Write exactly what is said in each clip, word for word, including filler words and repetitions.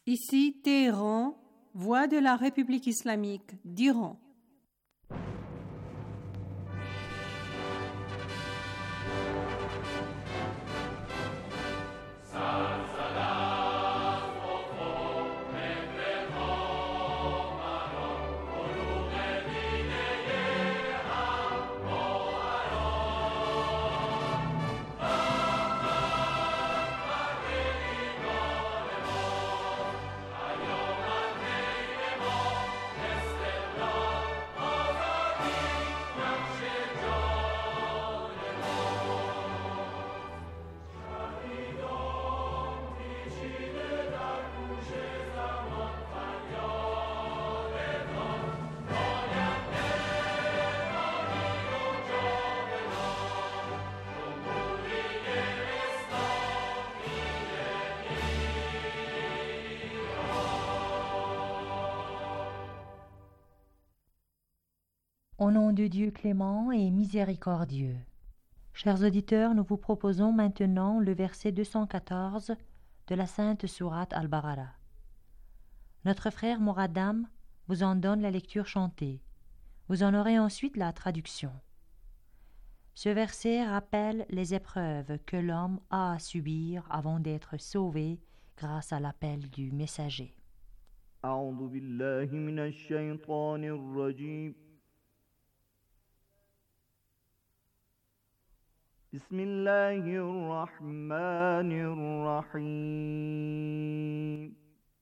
Ici Téhéran, voix de la République islamique d'Iran. Au nom de Dieu clément et miséricordieux. Chers auditeurs, nous vous proposons maintenant le verset deux cent quatorze de la sainte sourate Al-Baqara. Notre frère Moradam vous en donne la lecture chantée. Vous en aurez ensuite la traduction. Ce verset rappelle les épreuves que l'homme a à subir avant d'être sauvé grâce à l'appel du messager. أعوذ بالله من الشيطان الرجيم بسم الله الرحمن الرحيم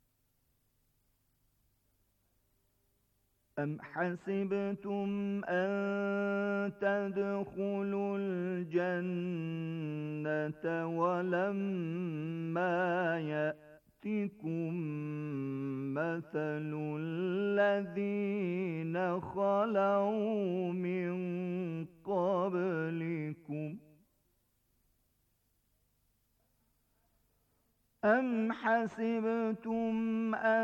أم حسبتم أن تدخلوا الجنة ولما يأتكم مثل الذين خلوا من قبلكم أم حسبتم أن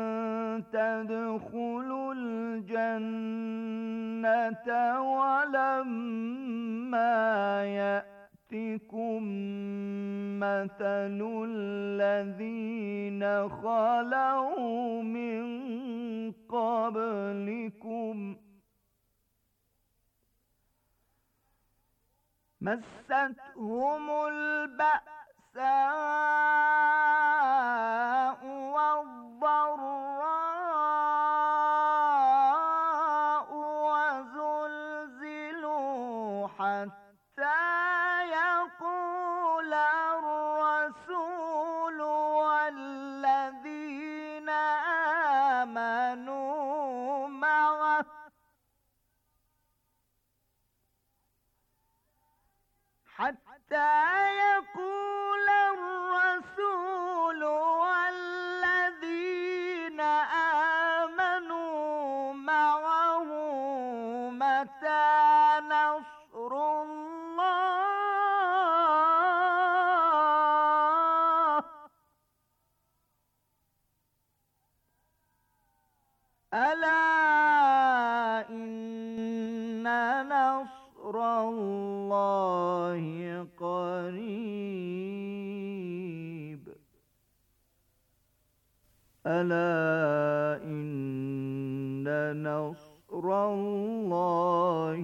تدخلوا الجنة ولما يأتكم مثل الذين خلوا من قبلكم مستهم البأساء والضراء وزلزلوا حتى يقول الرسول والذين آمنوا معه حتى يقول الرسول والذين آمنوا معه متى نصر الله ألا إن نصر الله قريب ألا إن نصر الله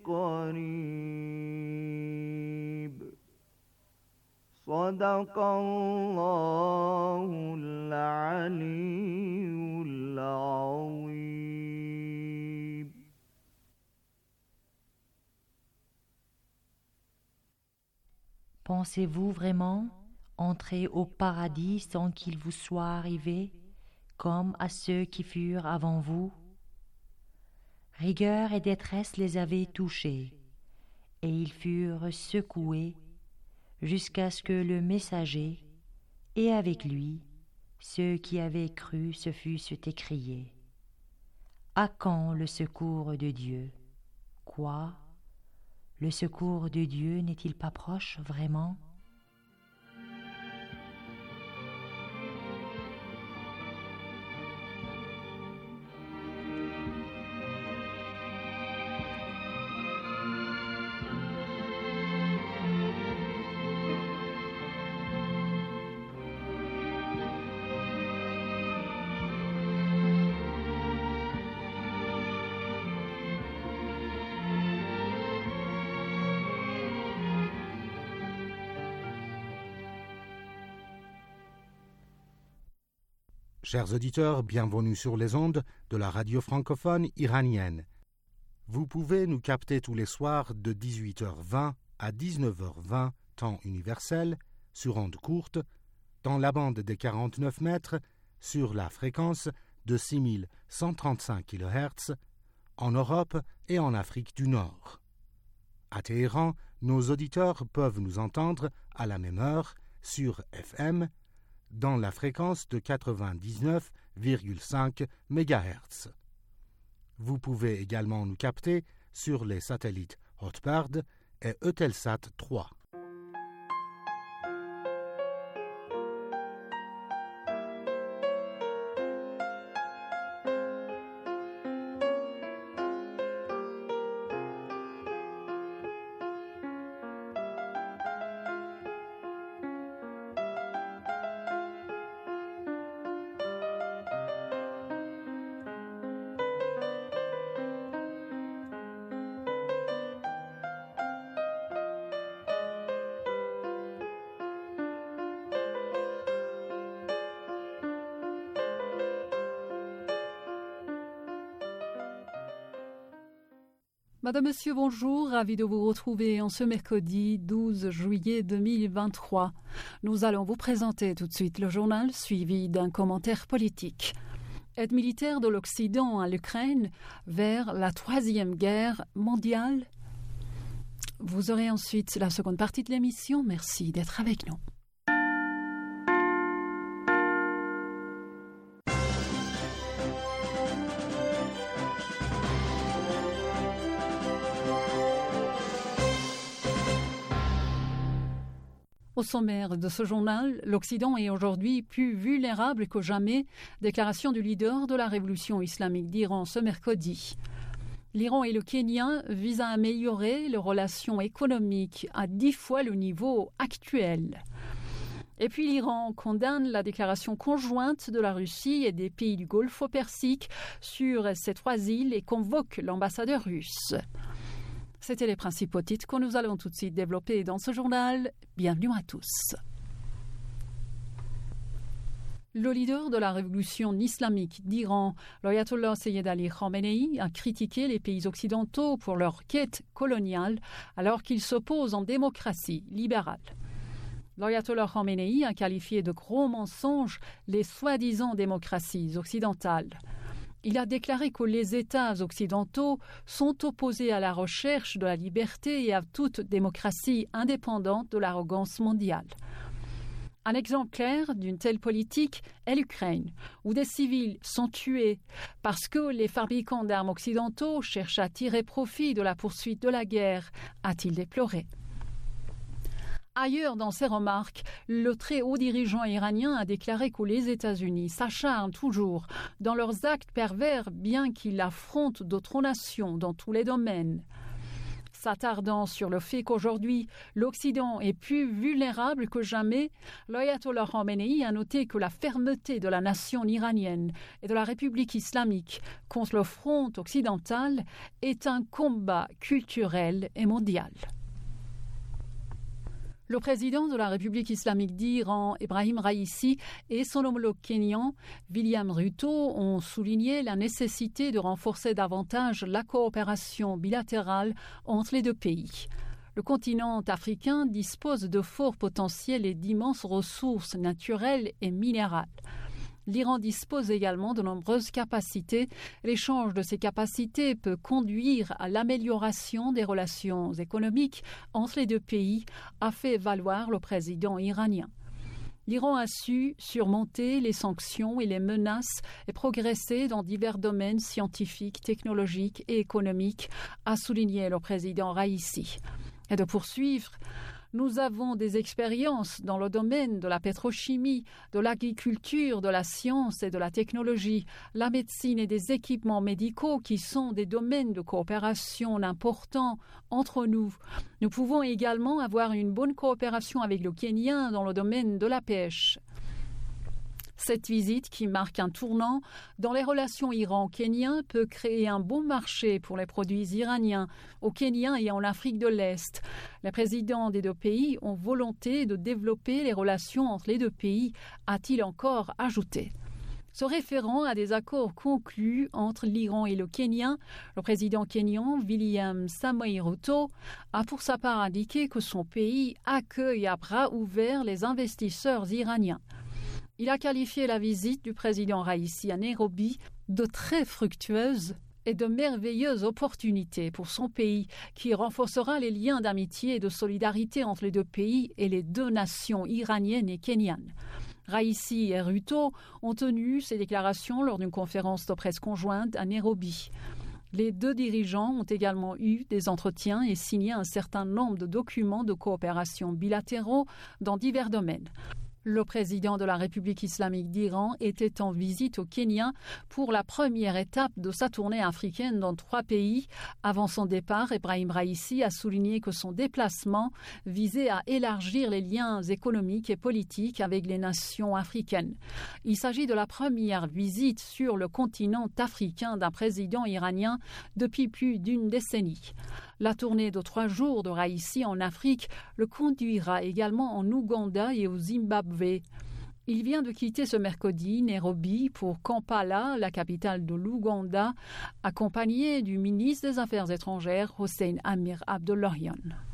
قريب صدق الله العلي العظيم. Pensez-vous vraiment entrer au paradis sans qu'il vous soit arrivé, comme à ceux qui furent avant vous? Rigueur et détresse les avaient touchés, et ils furent secoués jusqu'à ce que le messager, et avec lui, ceux qui avaient cru se fussent écriés. À quand le secours de Dieu? Quoi? Le secours de Dieu n'est-il pas proche vraiment? Chers auditeurs, bienvenue sur les ondes de la radio francophone iranienne. Vous pouvez nous capter tous les soirs de dix-huit heures vingt à dix-neuf heures vingt, temps universel, sur ondes courtes, dans la bande des quarante-neuf mètres, sur la fréquence de six mille cent trente-cinq kilohertz, en Europe et en Afrique du Nord. À Téhéran, nos auditeurs peuvent nous entendre à la même heure sur F M, dans la fréquence de quatre-vingt-dix-neuf virgule cinq mégahertz. Vous pouvez également nous capter sur les satellites Hotbird et Eutelsat trois. Madame, Monsieur, bonjour, ravi de vous retrouver en ce mercredi douze juillet deux mille vingt-trois. Nous allons vous présenter tout de suite le journal suivi d'un commentaire politique. Aide militaire de l'Occident à l'Ukraine vers la troisième guerre mondiale. Vous aurez ensuite la seconde partie de l'émission. Merci d'être avec nous. Au sommaire de ce journal, l'Occident est aujourd'hui plus vulnérable que jamais, déclaration du leader de la révolution islamique d'Iran ce mercredi. L'Iran et le Kenya visent à améliorer leurs relations économiques à dix fois le niveau actuel. Et puis l'Iran condamne la déclaration conjointe de la Russie et des pays du Golfe Persique sur ces trois îles et convoque l'ambassadeur russe. C'étaient les principaux titres que nous allons tout de suite développer dans ce journal. Bienvenue à tous. Le leader de la révolution islamique d'Iran, l'ayatollah Sayyid Ali Khamenei, a critiqué les pays occidentaux pour leur quête coloniale alors qu'ils s'opposent en démocratie libérale. L'ayatollah Khamenei a qualifié de gros mensonges les soi-disant démocraties occidentales. Il a déclaré que les États occidentaux sont opposés à la recherche de la liberté et à toute démocratie indépendante de l'arrogance mondiale. Un exemple clair d'une telle politique est l'Ukraine, où des civils sont tués parce que les fabricants d'armes occidentaux cherchent à tirer profit de la poursuite de la guerre, a-t-il déploré. Ailleurs dans ses remarques, le très haut dirigeant iranien a déclaré que les États-Unis s'acharnent toujours dans leurs actes pervers bien qu'ils affrontent d'autres nations dans tous les domaines. S'attardant sur le fait qu'aujourd'hui l'Occident est plus vulnérable que jamais, l'ayatollah Khamenei a noté que la fermeté de la nation iranienne et de la République islamique contre le front occidental est un combat culturel et mondial. Le président de la République islamique d'Iran, Ebrahim Raïssi, et son homologue kényan, William Ruto, ont souligné la nécessité de renforcer davantage la coopération bilatérale entre les deux pays. Le continent africain dispose de forts potentiels et d'immenses ressources naturelles et minérales. L'Iran dispose également de nombreuses capacités. L'échange de ces capacités peut conduire à l'amélioration des relations économiques entre les deux pays, a fait valoir le président iranien. L'Iran a su surmonter les sanctions et les menaces et progresser dans divers domaines scientifiques, technologiques et économiques, a souligné le président Raïssi. Et de poursuivre, nous avons des expériences dans le domaine de la pétrochimie, de l'agriculture, de la science et de la technologie, la médecine et des équipements médicaux qui sont des domaines de coopération importants entre nous. Nous pouvons également avoir une bonne coopération avec le Kenya dans le domaine de la pêche. Cette visite, qui marque un tournant dans les relations iran-kéniennes, peut créer un bon marché pour les produits iraniens au Kenya et en Afrique de l'Est. Les présidents des deux pays ont volonté de développer les relations entre les deux pays, a-t-il encore ajouté. se référant à des accords conclus entre l'Iran et le Kenya. Le président kényan, William Samoei Ruto, a pour sa part indiqué que son pays accueille à bras ouverts les investisseurs iraniens. Il a qualifié la visite du président Raïssi à Nairobi de très fructueuse et de merveilleuses opportunités pour son pays, qui renforcera les liens d'amitié et de solidarité entre les deux pays et les deux nations iraniennes et kenyanes. Raïssi et Ruto ont tenu ces déclarations lors d'une conférence de presse conjointe à Nairobi. Les deux dirigeants ont également eu des entretiens et signé un certain nombre de documents de coopération bilatéraux dans divers domaines. Le président de la République islamique d'Iran était en visite au Kenya pour la première étape de sa tournée africaine dans trois pays. Avant son départ, Ebrahim Raïssi a souligné que son déplacement visait à élargir les liens économiques et politiques avec les nations africaines. Il s'agit de la première visite sur le continent africain d'un président iranien depuis plus d'une décennie. La tournée de trois jours de Raïssi en Afrique le conduira également en Ouganda et au Zimbabwe. Il vient de quitter ce mercredi Nairobi pour Kampala, la capitale de l'Ouganda, accompagné du ministre des Affaires étrangères Hossein Amir Abdollahian.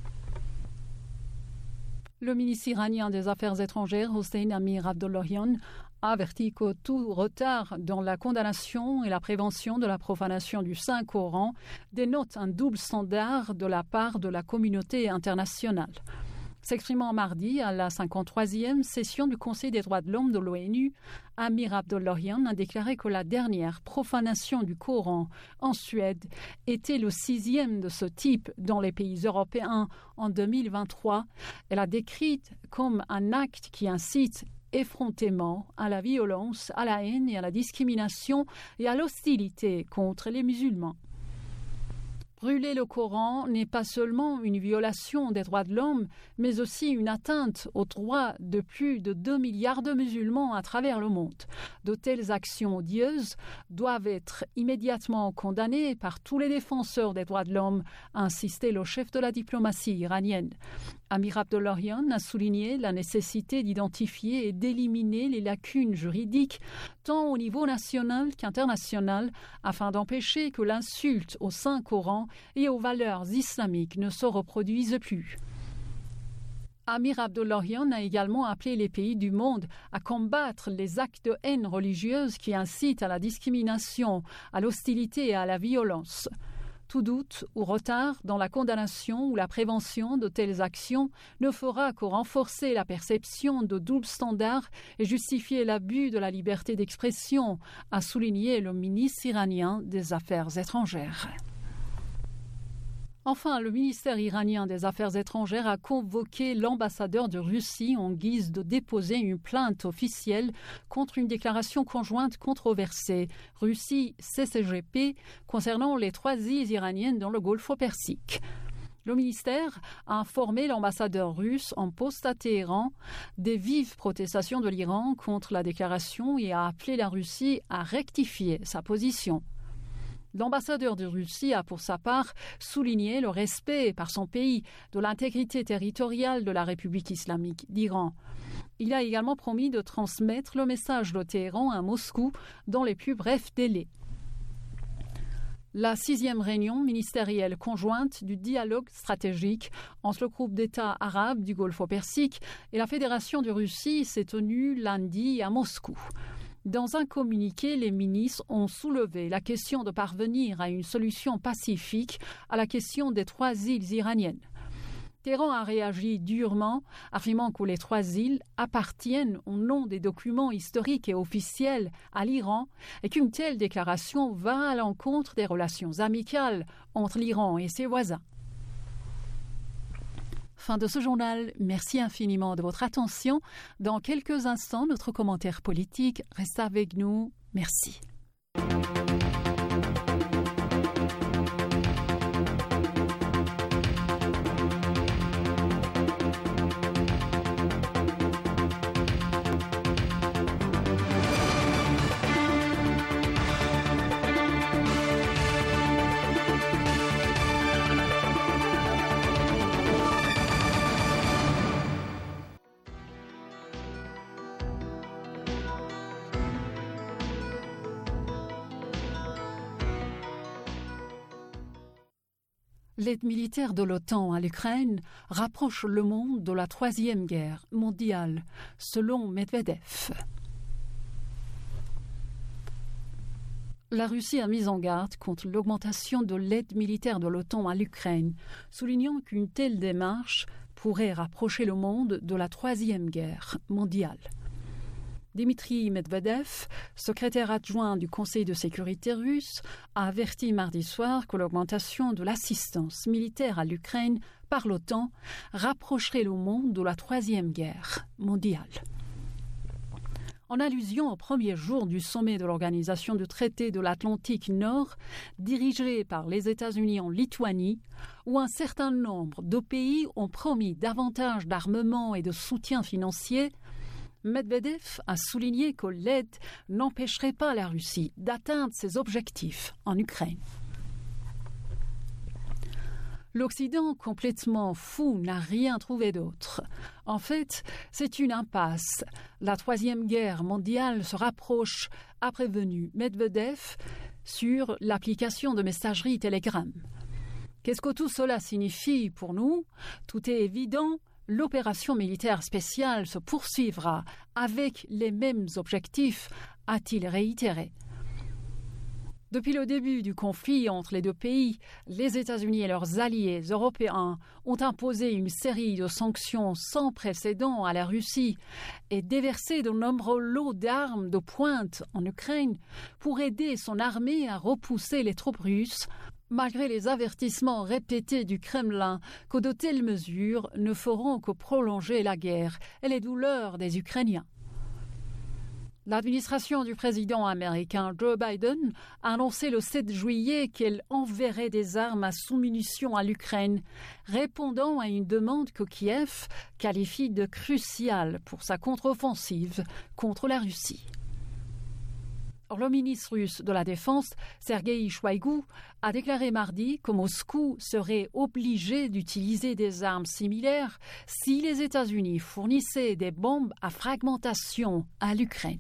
Le ministre iranien des Affaires étrangères Hossein Amir Abdollahian a averti que tout retard dans la condamnation et la prévention de la profanation du Saint-Coran dénote un double standard de la part de la communauté internationale. S'exprimant mardi à la cinquante-troisième session du Conseil des droits de l'homme de l'ONU, Amir Abdollahian a déclaré que la dernière profanation du Coran en Suède était le sixième de ce type dans les pays européens en deux mille vingt-trois. Elle a décrit comme un acte qui incite effrontément à la violence, à la haine et à la discrimination et à l'hostilité contre les musulmans. Brûler le Coran n'est pas seulement une violation des droits de l'homme, mais aussi une atteinte aux droits de plus de deux milliards de musulmans à travers le monde. De telles actions odieuses doivent être immédiatement condamnées par tous les défenseurs des droits de l'homme, a insisté le chef de la diplomatie iranienne. Amir Abdollahian a souligné la nécessité d'identifier et d'éliminer les lacunes juridiques, tant au niveau national qu'international, afin d'empêcher que l'insulte au Saint-Coran et aux valeurs islamiques ne se reproduisent plus. Amir Abdollahian a également appelé les pays du monde à combattre les actes de haine religieuse qui incitent à la discrimination, à l'hostilité et à la violence. Tout doute ou retard dans la condamnation ou la prévention de telles actions ne fera que renforcer la perception de double standard et justifier l'abus de la liberté d'expression, a souligné le ministre iranien des Affaires étrangères. Enfin, le ministère iranien des Affaires étrangères a convoqué l'ambassadeur de Russie en guise de déposer une plainte officielle contre une déclaration conjointe controversée Russie-C C G P concernant les trois îles iraniennes dans le Golfe Persique. Le ministère a informé l'ambassadeur russe en poste à Téhéran des vives protestations de l'Iran contre la déclaration et a appelé la Russie à rectifier sa position. L'ambassadeur de Russie a pour sa part souligné le respect par son pays de l'intégrité territoriale de la République islamique d'Iran. Il a également promis de transmettre le message de Téhéran à Moscou dans les plus brefs délais. La sixième réunion ministérielle conjointe du dialogue stratégique entre le groupe d'États arabes du Golfe Persique et la Fédération de Russie s'est tenue lundi à Moscou. Dans un communiqué, les ministres ont soulevé la question de parvenir à une solution pacifique à la question des trois îles iraniennes. Téhéran a réagi durement, affirmant que les trois îles appartiennent au nom des documents historiques et officiels à l'Iran et qu'une telle déclaration va à l'encontre des relations amicales entre l'Iran et ses voisins. Fin de ce journal. Merci infiniment de votre attention. Dans quelques instants, notre commentaire politique. Restez avec nous. Merci. L'aide militaire de l'OTAN à l'Ukraine rapproche le monde de la Troisième Guerre mondiale, selon Medvedev. La Russie a mis en garde contre l'augmentation de l'aide militaire de l'OTAN à l'Ukraine, soulignant qu'une telle démarche pourrait rapprocher le monde de la Troisième Guerre mondiale. Dmitri Medvedev, secrétaire adjoint du Conseil de sécurité russe, a averti mardi soir que l'augmentation de l'assistance militaire à l'Ukraine par l'OTAN rapprocherait le monde de la Troisième Guerre mondiale. En allusion au premier jour du sommet de l'Organisation du traité de l'Atlantique Nord, dirigé par les États-Unis en Lituanie, où un certain nombre de pays ont promis davantage d'armement et de soutien financier, Medvedev a souligné que l'aide n'empêcherait pas la Russie d'atteindre ses objectifs en Ukraine. L'Occident, complètement fou, n'a rien trouvé d'autre. En fait, c'est une impasse. La Troisième Guerre mondiale se rapproche, a prévenu Medvedev sur l'application de messagerie Telegram. Qu'est-ce que tout cela signifie pour nous ? Tout est évident. L'opération militaire spéciale se poursuivra avec les mêmes objectifs, a-t-il réitéré. Depuis le début du conflit entre les deux pays, les États-Unis et leurs alliés européens ont imposé une série de sanctions sans précédent à la Russie et déversé de nombreux lots d'armes de pointe en Ukraine pour aider son armée à repousser les troupes russes, malgré les avertissements répétés du Kremlin que de telles mesures ne feront que prolonger la guerre et les douleurs des Ukrainiens. L'administration du président américain Joe Biden a annoncé le sept juillet qu'elle enverrait des armes à sous-munitions à l'Ukraine, répondant à une demande que Kiev qualifie de cruciale pour sa contre-offensive contre la Russie. Or, le ministre russe de la Défense, Sergueï Shoïgu, a déclaré mardi que Moscou serait obligé d'utiliser des armes similaires si les États-Unis fournissaient des bombes à fragmentation à l'Ukraine.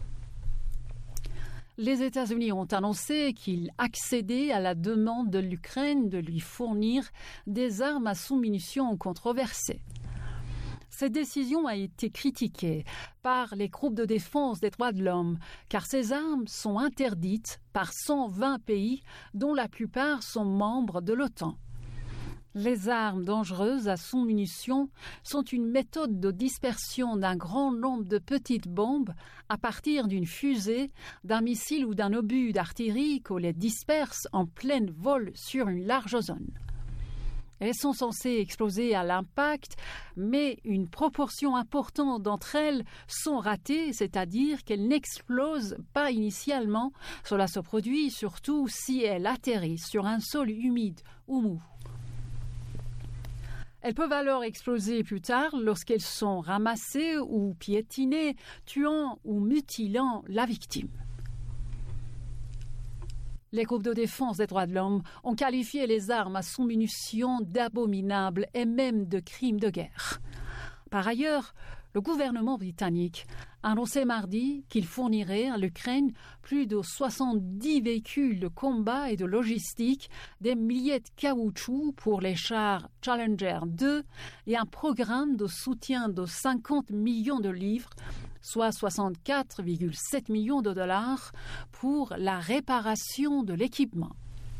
Les États-Unis ont annoncé qu'ils accédaient à la demande de l'Ukraine de lui fournir des armes à sous-munitions controversées. Cette décision a été critiquée par les groupes de défense des droits de l'homme, car ces armes sont interdites par cent vingt pays, dont la plupart sont membres de l'OTAN. Les armes dangereuses à sous-munitions sont une méthode de dispersion d'un grand nombre de petites bombes à partir d'une fusée, d'un missile ou d'un obus d'artillerie qu'on les disperse en plein vol sur une large zone. Elles sont censées exploser à l'impact, mais une proportion importante d'entre elles sont ratées, c'est-à-dire qu'elles n'explosent pas initialement. Cela se produit surtout si elles atterrissent sur un sol humide ou mou. Elles peuvent alors exploser plus tard lorsqu'elles sont ramassées ou piétinées, tuant ou mutilant la victime. Les groupes de défense des droits de l'homme ont qualifié les armes à sous-munitions d'abominables et même de crimes de guerre. Par ailleurs, le gouvernement britannique a annoncé mardi qu'il fournirait à l'Ukraine plus de soixante-dix véhicules de combat et de logistique, des milliers de caoutchouc pour les chars Challenger deux et un programme de soutien de cinquante millions de livres, soit soixante-quatre virgule sept millions de dollars, pour la réparation de l'équipement.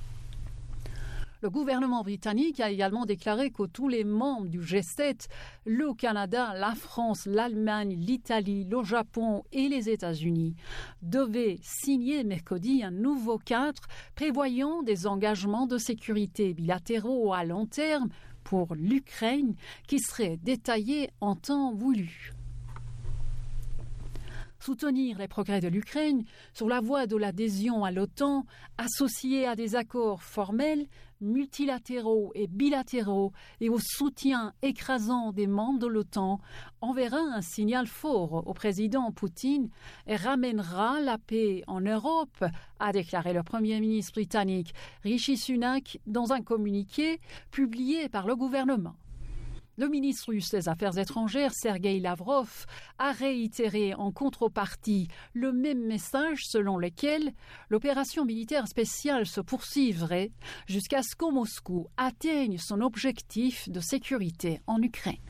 Le gouvernement britannique a également déclaré que tous les membres du G sept, le Canada, la France, l'Allemagne, l'Italie, le Japon et les États-Unis, devaient signer mercredi un nouveau cadre prévoyant des engagements de sécurité bilatéraux à long terme pour l'Ukraine qui seraient détaillés en temps voulu. Soutenir les progrès de l'Ukraine sur la voie de l'adhésion à l'OTAN, associée à des accords formels, multilatéraux et bilatéraux et au soutien écrasant des membres de l'OTAN, enverra un signal fort au président Poutine et ramènera la paix en Europe, a déclaré le Premier ministre britannique Rishi Sunak dans un communiqué publié par le gouvernement. Le ministre russe des Affaires étrangères, Sergueï Lavrov, a réitéré en contrepartie le même message selon lequel l'opération militaire spéciale se poursuivrait jusqu'à ce que Moscou atteigne son objectif de sécurité en Ukraine.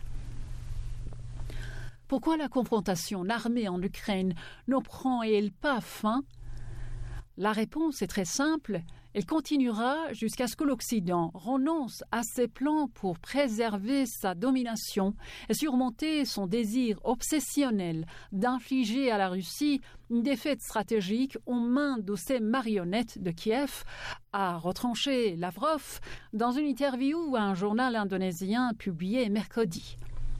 Pourquoi la confrontation armée en Ukraine ne prend-elle pas fin? La réponse est très simple. Elle continuera jusqu'à ce que l'Occident renonce à ses plans pour préserver sa domination et surmonter son désir obsessionnel d'infliger à la Russie une défaite stratégique aux mains de ses marionnettes de Kiev, a retranché Lavrov dans une interview à un journal indonésien publié mercredi.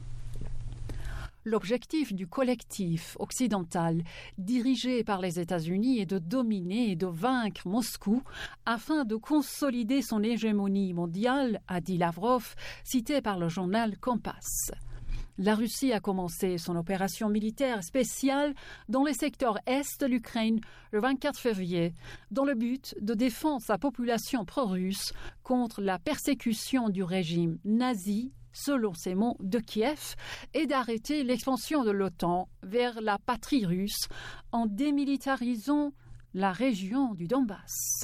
L'objectif du collectif occidental dirigé par les États-Unis est de dominer et de vaincre Moscou afin de consolider son hégémonie mondiale, a dit Lavrov, cité par le journal Compass. La Russie a commencé son opération militaire spéciale dans le secteur est de l'Ukraine le vingt-quatre février, dans le but de défendre sa population pro-russe contre la persécution du régime nazi, selon ces mots, de Kiev, et d'arrêter l'expansion de l'OTAN vers la patrie russe en démilitarisant la région du Donbass.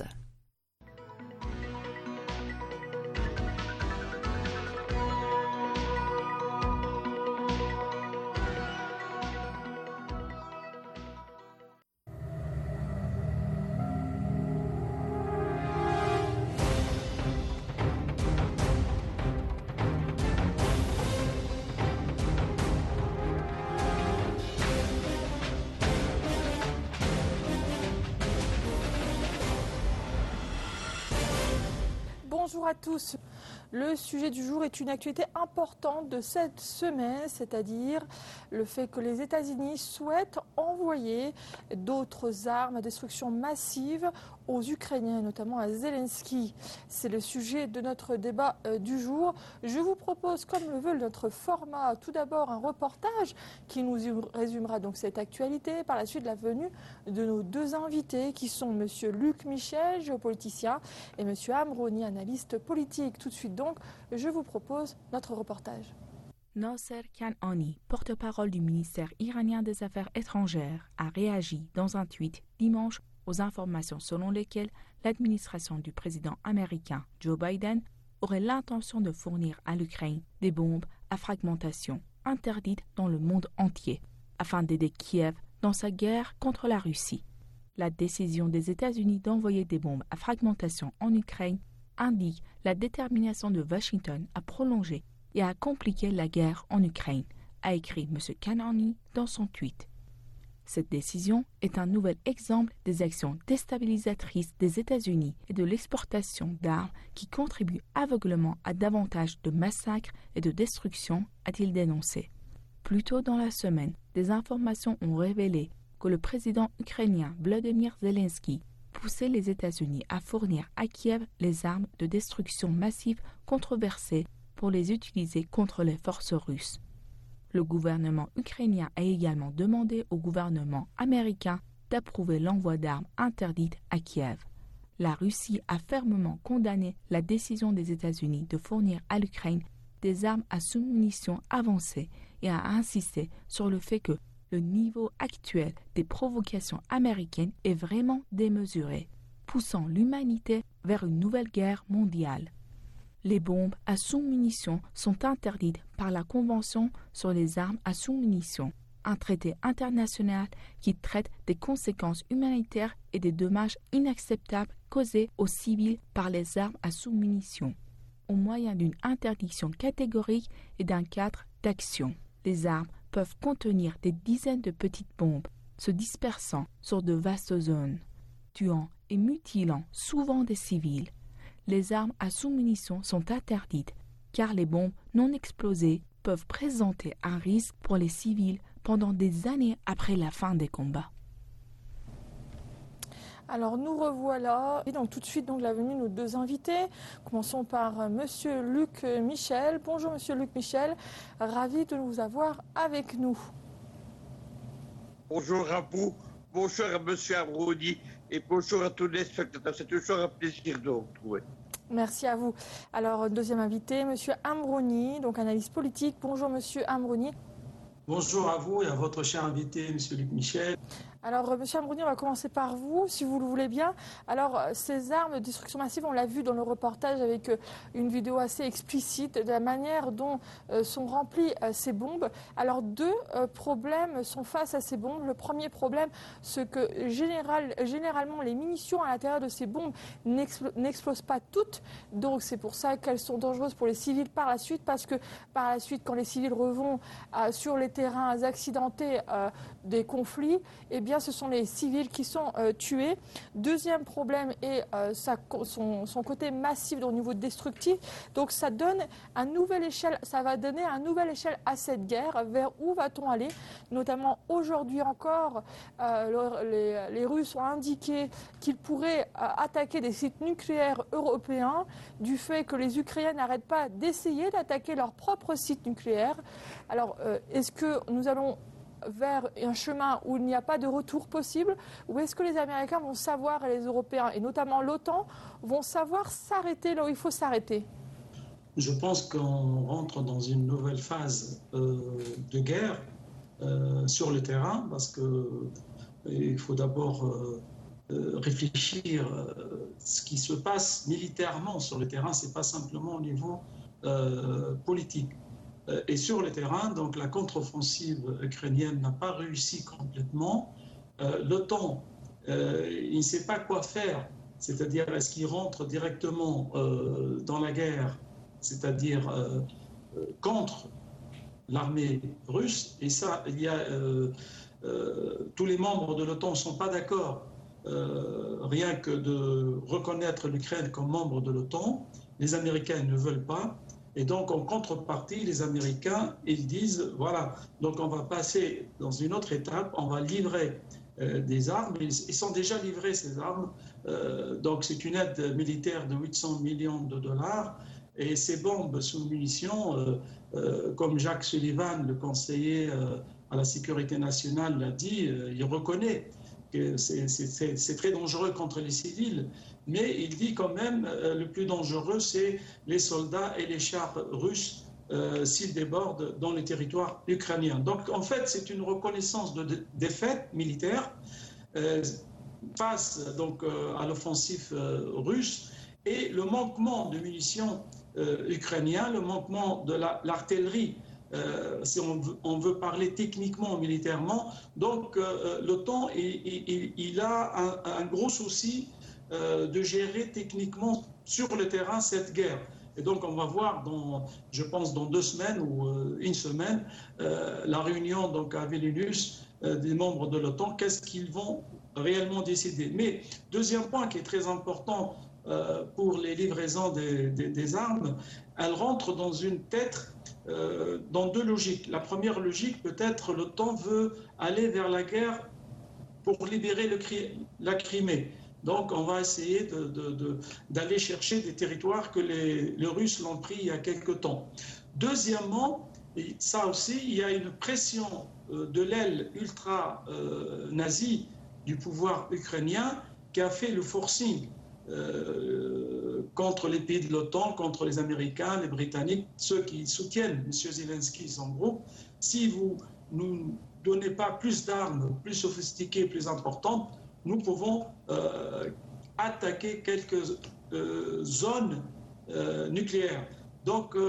Bonjour à tous. Le sujet du jour est une actualité importante de cette semaine, c'est-à-dire le fait que les États-Unis souhaitent envoyer d'autres armes à destruction massive aux Ukrainiens, notamment à Zelensky. C'est le sujet de notre débat euh, du jour. Je vous propose, comme le veut notre format, tout d'abord un reportage qui nous résumera donc cette actualité. Par la suite, la venue de nos deux invités qui sont M. Luc Michel, géopoliticien, et M. Amroni, analyste politique. Tout de suite donc, je vous propose notre reportage. Nasser Kanani, porte-parole du ministère iranien des Affaires étrangères, a réagi dans un tweet dimanche aux informations selon lesquelles l'administration du président américain Joe Biden aurait l'intention de fournir à l'Ukraine des bombes à fragmentation interdites dans le monde entier, afin d'aider Kiev dans sa guerre contre la Russie. La décision des États-Unis d'envoyer des bombes à fragmentation en Ukraine indique la détermination de Washington à prolonger et à compliquer la guerre en Ukraine, a écrit M. Kanani dans son tweet. Cette décision est un nouvel exemple des actions déstabilisatrices des États-Unis et de l'exportation d'armes qui contribuent aveuglément à davantage de massacres et de destructions, a-t-il dénoncé. Plus tôt dans la semaine, des informations ont révélé que le président ukrainien Volodymyr Zelensky poussait les États-Unis à fournir à Kiev les armes de destruction massive controversées pour les utiliser contre les forces russes. Le gouvernement ukrainien a également demandé au gouvernement américain d'approuver l'envoi d'armes interdites à Kiev. La Russie a fermement condamné la décision des États-Unis de fournir à l'Ukraine des armes à sous-munitions avancées et a insisté sur le fait que le niveau actuel des provocations américaines est vraiment démesuré, poussant l'humanité vers une nouvelle guerre mondiale. Les bombes à sous-munitions sont interdites par la Convention sur les armes à sous-munitions, un traité international qui traite des conséquences humanitaires et des dommages inacceptables causés aux civils par les armes à sous-munitions, au moyen d'une interdiction catégorique et d'un cadre d'action. Les armes peuvent contenir des dizaines de petites bombes, se dispersant sur de vastes zones, tuant et mutilant souvent des civils. Les armes à sous-munitions sont interdites car les bombes non explosées peuvent présenter un risque pour les civils pendant des années après la fin des combats. Alors nous revoilà, et donc tout de suite donc la venue de nos deux invités. Commençons par euh, Monsieur Luc Michel. Bonjour Monsieur Luc Michel, ravi de vous avoir avec nous. Bonjour à vous, bonjour à Monsieur Amroni et bonjour à tous les spectateurs. C'est toujours un plaisir de vous retrouver. Merci à vous. Alors, deuxième invité, Monsieur Amrouni, donc analyste politique. Bonjour Monsieur Amrouni. Bonjour à vous et à votre cher invité, Monsieur Luc Michel. Alors, Monsieur Amrouni, on va commencer par vous, si vous le voulez bien. Alors, ces armes de destruction massive, on l'a vu dans le reportage avec une vidéo assez explicite de la manière dont euh, sont remplies euh, ces bombes. Alors, deux euh, problèmes sont face à ces bombes. Le premier problème, c'est que général, généralement, les munitions à l'intérieur de ces bombes n'explo- n'explosent pas toutes. Donc, c'est pour ça qu'elles sont dangereuses pour les civils par la suite, parce que par la suite, quand les civils revont euh, sur les terrains accidentés euh, des conflits, eh bien, ce sont les civils qui sont euh, tués. Deuxième problème est euh, sa, son, son côté massif au niveau destructif. Donc ça donne un nouvel échelle, ça va donner un nouvel échelle à cette guerre. Vers où va-t-on aller? Notamment aujourd'hui encore, euh, les, les Russes ont indiqué qu'ils pourraient euh, attaquer des sites nucléaires européens du fait que les Ukrainiens n'arrêtent pas d'essayer d'attaquer leurs propres sites nucléaires. Alors, euh, est-ce que nous allons vers un chemin où il n'y a pas de retour possible, ou est-ce que les Américains vont savoir, et les Européens, et notamment l'OTAN, vont savoir s'arrêter là où il faut s'arrêter? Je pense qu'on rentre dans une nouvelle phase euh, de guerre euh, sur le terrain, parce qu'il faut d'abord euh, euh, réfléchir euh, ce qui se passe militairement sur le terrain, ce n'est pas simplement au niveau euh, politique. Et sur le terrain, donc la contre-offensive ukrainienne n'a pas réussi complètement. Euh, L'OTAN, euh, il ne sait pas quoi faire, c'est-à-dire est-ce qu'il rentre directement euh, dans la guerre, c'est-à-dire euh, contre l'armée russe. Et ça, il y a euh, euh, tous les membres de l'OTAN ne sont pas d'accord, euh, rien que de reconnaître l'Ukraine comme membre de l'OTAN. Les Américains ne veulent pas. Et donc, en contrepartie, les Américains, ils disent, voilà, donc on va passer dans une autre étape, on va livrer euh, des armes. Ils, ils sont déjà livrés, ces armes. Euh, donc, c'est une aide militaire de huit cents millions de dollars. Et ces bombes sous munitions, euh, euh, comme Jacques Sullivan, le conseiller euh, à la sécurité nationale, l'a dit, euh, il reconnaît que c'est, c'est, c'est très dangereux contre les civils. Mais il dit quand même euh, le plus dangereux, c'est les soldats et les chars russes euh, s'ils débordent dans les territoires ukrainiens. Donc en fait, c'est une reconnaissance de dé- défaite militaire euh, face donc, euh, à l'offensive euh, russe et le manquement de munitions euh, ukrainiens, le manquement de la, l'artillerie. Euh, si on veut, on veut parler techniquement, militairement, donc euh, l'OTAN, il, il, il a un, un gros souci Euh, de gérer techniquement sur le terrain cette guerre. Et donc on va voir, dans, je pense dans deux semaines ou euh, une semaine, euh, la réunion donc, à Vilnius euh, des membres de l'OTAN, qu'est-ce qu'ils vont réellement décider. Mais deuxième point qui est très important euh, pour les livraisons des, des, des armes, elles rentrent dans une tête, euh, dans deux logiques. La première logique, peut-être l'OTAN veut aller vers la guerre pour libérer le, la Crimée. Donc, on va essayer de, de, de, d'aller chercher des territoires que les, les Russes l'ont pris il y a quelque temps. Deuxièmement, et ça aussi, il y a une pression de l'aile ultra-nazie euh, du pouvoir ukrainien qui a fait le forcing euh, contre les pays de l'OTAN, contre les Américains, les Britanniques, ceux qui soutiennent M. Zelensky et son groupe. Si vous ne nous donnez pas plus d'armes, plus sophistiquées, plus importantes, nous pouvons euh, attaquer quelques euh, zones euh, nucléaires. Donc, euh,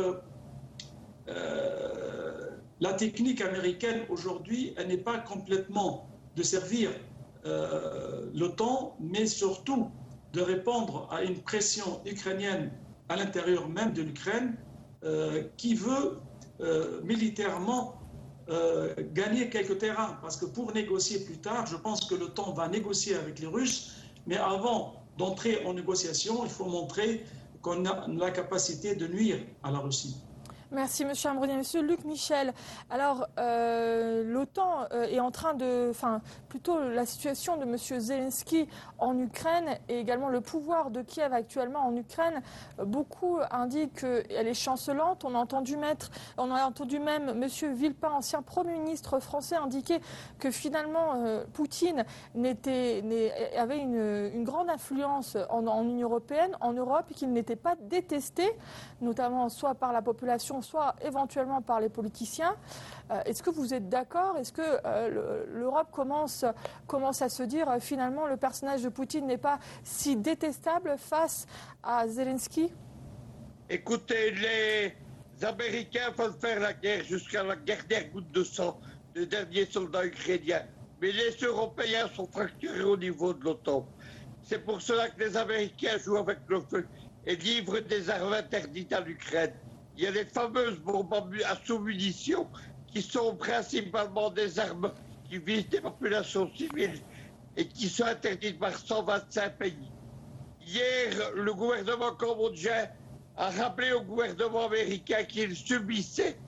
euh, la technique américaine aujourd'hui, elle n'est pas complètement de servir euh, l'OTAN, mais surtout de répondre à une pression ukrainienne à l'intérieur même de l'Ukraine euh, qui veut euh, militairement Euh, gagner quelques terrains, parce que pour négocier plus tard, je pense que l'OTAN va négocier avec les Russes, mais avant d'entrer en négociation, il faut montrer qu'on a la capacité de nuire à la Russie. Merci Monsieur Ambroni. Monsieur Luc Michel, alors euh, l'OTAN euh, est en train de, enfin plutôt la situation de Monsieur Zelensky en Ukraine et également le pouvoir de Kiev actuellement en Ukraine, euh, beaucoup indiquent qu'elle est chancelante. On a entendu mettre, on a entendu même Monsieur Villepin, ancien Premier ministre français, indiquer que finalement euh, Poutine n'était, avait une, une grande influence en, en Union européenne, en Europe, et qu'il n'était pas détesté, notamment soit par la population, soit éventuellement par les politiciens. Euh, est-ce que vous êtes d'accord? Est-ce que euh, l'Europe commence, commence à se dire euh, finalement le personnage de Poutine n'est pas si détestable face à Zelensky? Écoutez, les Américains veulent faire la guerre jusqu'à la dernière goutte de sang des derniers soldats ukrainiens. Mais les Européens sont fracturés au niveau de l'OTAN. C'est pour cela que les Américains jouent avec le feu et livrent des armes interdites à l'Ukraine. Il y a les fameuses bombes à sous-munitions qui sont principalement des armes qui visent des populations civiles et qui sont interdites par cent vingt-cinq pays. Hier, le gouvernement cambodgien a rappelé au gouvernement américain qu'il subissait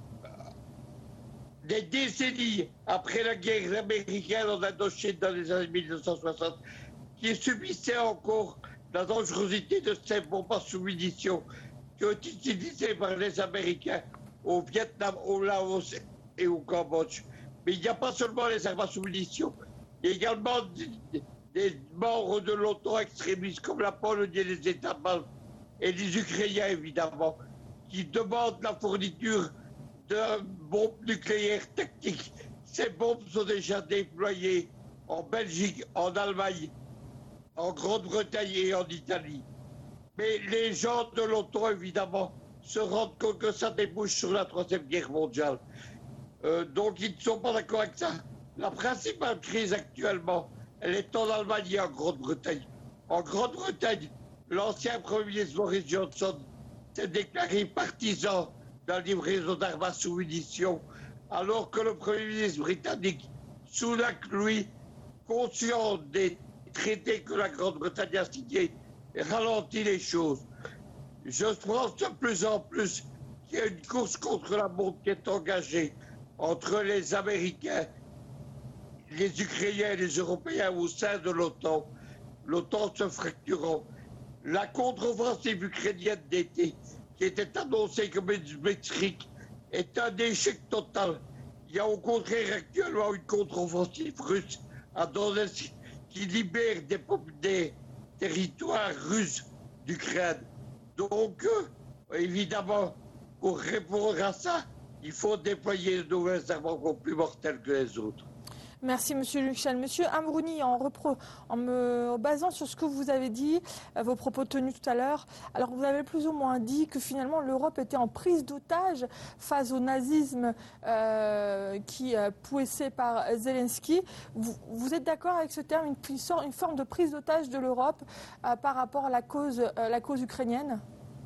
des décennies après la guerre américaine en Indochine dans les années mille neuf cent soixante, qu'il subissait encore la dangerosité de ces bombes à sous-munitions qui ont été utilisées par les Américains au Vietnam, au Laos et au Cambodge. Mais il n'y a pas seulement les armes à sous-munitions, il y a également des, des membres de l'OTAN extrémistes comme la Pologne et les États baltes et les Ukrainiens évidemment, qui demandent la fourniture de bombes nucléaires tactiques. Ces bombes sont déjà déployées en Belgique, en Allemagne, en Grande-Bretagne et en Italie. Mais les gens de l'OTAN, évidemment, se rendent compte que ça débouche sur la Troisième Guerre mondiale. Euh, donc ils ne sont pas d'accord avec ça. La principale crise actuellement, elle est en Allemagne et en Grande-Bretagne. En Grande-Bretagne, l'ancien Premier ministre Boris Johnson s'est déclaré partisan de la livraison d'armes à sous-munitions, alors que le Premier ministre britannique, Sunak, lui, conscient des traités que la Grande-Bretagne a signés, ralentit les choses. Je pense de plus en plus qu'il y a une course contre la montre qui est engagée entre les Américains, les Ukrainiens et les Européens au sein de l'OTAN, l'OTAN se fracturant. La contre-offensive ukrainienne d'été, qui était annoncée comme une métrique, est un échec total. Il y a au contraire actuellement une contre-offensive russe à Donetsk qui libère des, des territoires russes d'Ukraine. Donc, euh, évidemment, pour répondre à ça, il faut déployer de nouvelles armes encore plus mortelles que les autres. Merci Monsieur Luchel. Monsieur Ambroni, en, repro, en me basant sur ce que vous avez dit, euh, vos propos tenus tout à l'heure, alors vous avez plus ou moins dit que finalement l'Europe était en prise d'otage face au nazisme euh, qui est poussé par Zelensky. Vous, vous êtes d'accord avec ce terme, une, une forme de prise d'otage de l'Europe euh, par rapport à la cause, euh, la cause ukrainienne?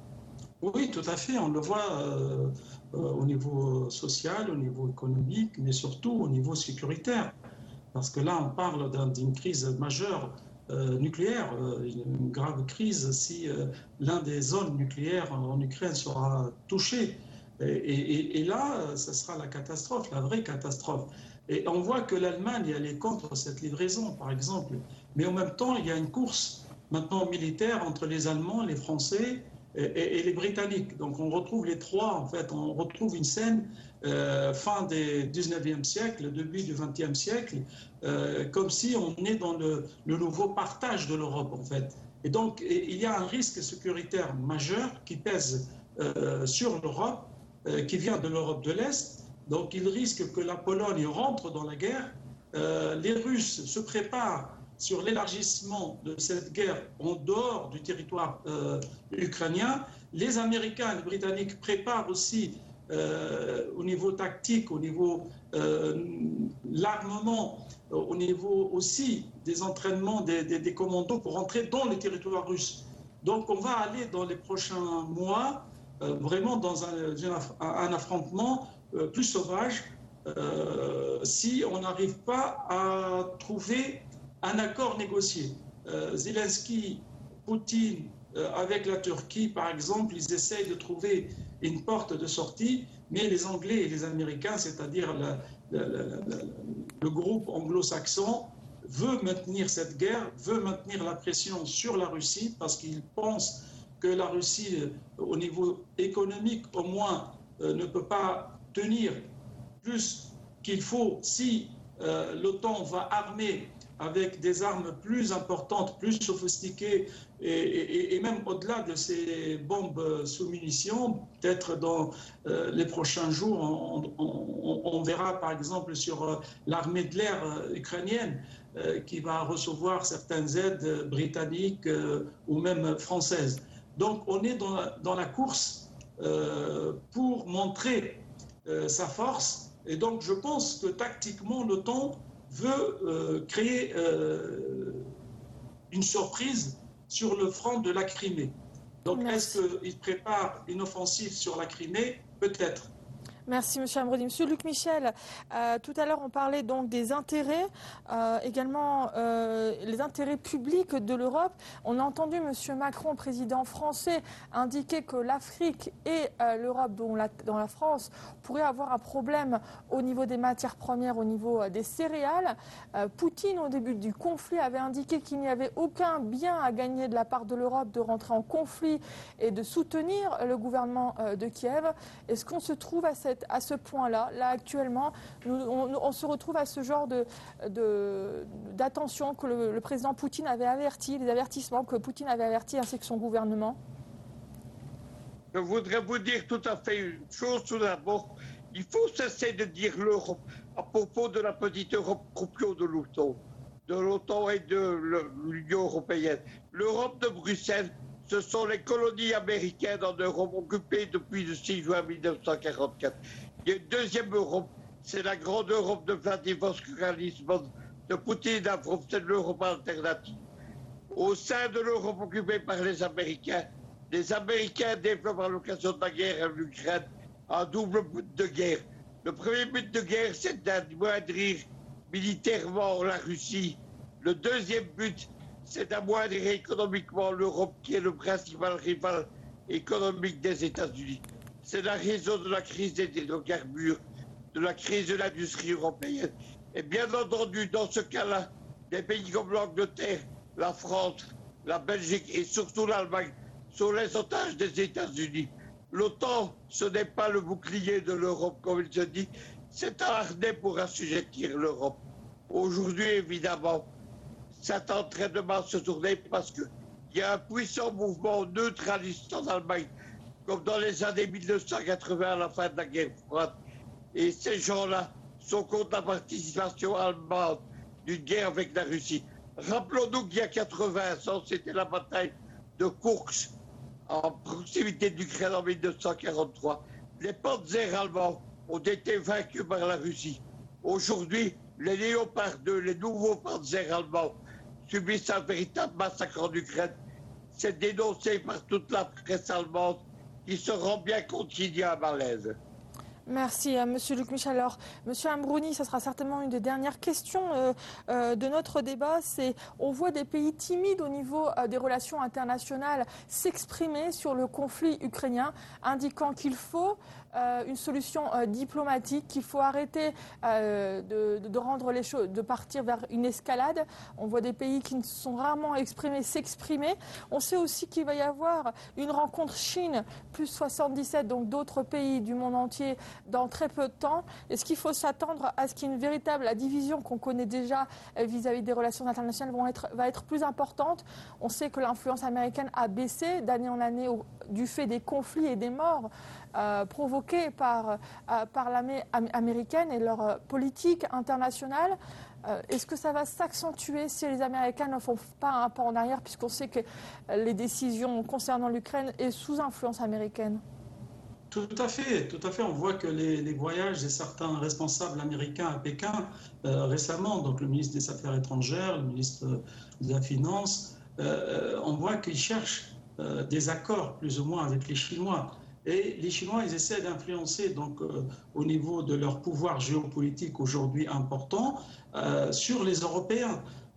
Oui, tout à fait. On le voit euh, euh, au niveau social, au niveau économique, mais surtout au niveau sécuritaire. Parce que là, on parle d'une crise majeure euh, nucléaire, euh, une grave crise si euh, l'un des zones nucléaires en, en Ukraine sera touché. Et, et, et là, ce sera la catastrophe, la vraie catastrophe. Et on voit que l'Allemagne, elle est contre cette livraison, par exemple. Mais en même temps, il y a une course maintenant militaire entre les Allemands, les Français et, et, et les Britanniques. Donc on retrouve les trois, en fait, on retrouve une scène euh, fin du dix-neuvième siècle, début du vingtième siècle, euh, comme si on est dans le, le nouveau partage de l'Europe, en fait. Et donc et, il y a un risque sécuritaire majeur qui pèse euh, sur l'Europe, euh, qui vient de l'Europe de l'Est. Donc il risque que la Pologne rentre dans la guerre. Euh, les Russes se préparent sur l'élargissement de cette guerre en dehors du territoire euh, ukrainien. Les Américains et les Britanniques préparent aussi euh, au niveau tactique, au niveau euh, l'armement, au niveau aussi des entraînements des, des, des commandos pour entrer dans les territoires russes. Donc on va aller dans les prochains mois euh, vraiment dans un, un affrontement euh, plus sauvage euh, si on n'arrive pas à trouver un accord négocié. Euh, Zelensky, Poutine euh, avec la Turquie, par exemple, ils essayent de trouver une porte de sortie, mais les Anglais et les Américains, c'est-à-dire la, la, la, la, le groupe anglo-saxon, veut maintenir cette guerre, veut maintenir la pression sur la Russie, parce qu'ils pensent que la Russie, au niveau économique au moins, euh, ne peut pas tenir plus qu'il faut si euh, l'OTAN va armer avec des armes plus importantes, plus sophistiquées, et, et, et même au-delà de ces bombes sous munitions. Peut-être dans euh, les prochains jours, on, on, on verra par exemple sur euh, l'armée de l'air euh, ukrainienne euh, qui va recevoir certaines aides britanniques euh, ou même françaises. Donc on est dans la, dans la course euh, pour montrer euh, sa force, et donc je pense que tactiquement l'OTAN veut euh, créer euh, une surprise sur le front de la Crimée. Donc, Merci. Est-ce qu'il prépare une offensive sur la Crimée? Peut-être. Merci, M. Ambroni. Monsieur Luc Michel, euh, tout à l'heure, on parlait donc des intérêts, euh, également euh, les intérêts publics de l'Europe. On a entendu M. Macron, président français, indiquer que l'Afrique et euh, l'Europe, dont la, dans la France, pourraient avoir un problème au niveau des matières premières, au niveau euh, des céréales. Euh, Poutine, au début du conflit, avait indiqué qu'il n'y avait aucun bien à gagner de la part de l'Europe de rentrer en conflit et de soutenir le gouvernement euh, de Kiev. Est-ce qu'on se trouve à cette à ce point-là, là actuellement, nous, on, on se retrouve à ce genre de, de, d'attention que le, le président Poutine avait averti, les avertissements que Poutine avait avertis ainsi que son gouvernement? Je voudrais vous dire tout à fait une chose. Tout d'abord, il faut cesser de dire l'Europe à propos de la petite Europe croupion de l'OTAN, de l'OTAN et de l'Union européenne. L'Europe de Bruxelles, ce sont les colonies américaines en Europe occupées depuis le six juin mille neuf cent quarante-quatre. Il y a une deuxième Europe, c'est la grande Europe de Vladivostok, de Poutine, c'est l'Europe alternative. Au sein de l'Europe occupée par les Américains, les Américains développent à l'occasion de la guerre en Ukraine un double but de guerre. Le premier but de guerre, c'est d'amoindrir militairement la Russie. Le deuxième but, c'est d'amoindrir économiquement l'Europe, qui est le principal rival économique des États-Unis. C'est la raison de la crise des hydrocarbures, de la crise de l'industrie européenne. Et bien entendu, dans ce cas-là, des pays comme l'Angleterre, la France, la Belgique et surtout l'Allemagne sont les otages des États-Unis. L'OTAN, ce n'est pas le bouclier de l'Europe, comme il se dit, c'est un harnais pour assujettir l'Europe. Aujourd'hui, évidemment, ça tenterait de mal se tourner parce qu'il y a un puissant mouvement neutraliste en Allemagne, comme dans les années mille neuf cent quatre-vingts, à la fin de la guerre froide. Et ces gens-là sont contre la participation allemande d'une guerre avec la Russie. Rappelons-nous qu'il y a quatre-vingts ans, c'était la bataille de Kursk, en proximité de l'Ukraine en mille neuf cent quarante-trois. Les panzers allemands ont été vaincus par la Russie. Aujourd'hui, les Léopard deux, les nouveaux panzers allemands, subissent un véritable massacre en Ukraine. C'est dénoncé par toute la presse allemande qui se rend bien compte qu'il y a un malaise. Merci à M. Luc Michel. Alors, M. Ambroni, ce sera certainement une des dernières questions euh, euh, de notre débat. C'est, on voit des pays timides au niveau euh, des relations internationales s'exprimer sur le conflit ukrainien, indiquant qu'il faut euh, une solution euh, diplomatique, qu'il faut arrêter euh, de, de rendre les choses, de partir vers une escalade. On voit des pays qui ne sont rarement exprimés s'exprimer. On sait aussi qu'il va y avoir une rencontre Chine plus soixante-dix-sept, donc d'autres pays du monde entier, dans très peu de temps. Est-ce qu'il faut s'attendre à ce qu'il y ait une véritable la division qu'on connaît déjà vis-à-vis des relations internationales vont être, va être plus importante? On sait que l'influence américaine a baissé d'année en année au, du fait des conflits et des morts euh, provoqués par, euh, par l'armée américaine et leur euh, politique internationale. Euh, est-ce que ça va s'accentuer si les Américains ne font pas un pas en arrière, puisqu'on sait que les décisions concernant l'Ukraine est sous influence américaine? Tout à fait, tout à fait. On voit que les, les voyages de certains responsables américains à Pékin euh, récemment, donc le ministre des Affaires étrangères, le ministre de la Finance, euh, on voit qu'ils cherchent euh, des accords plus ou moins avec les Chinois. Et les Chinois, ils essaient d'influencer donc euh, au niveau de leur pouvoir géopolitique aujourd'hui important euh, sur les Européens.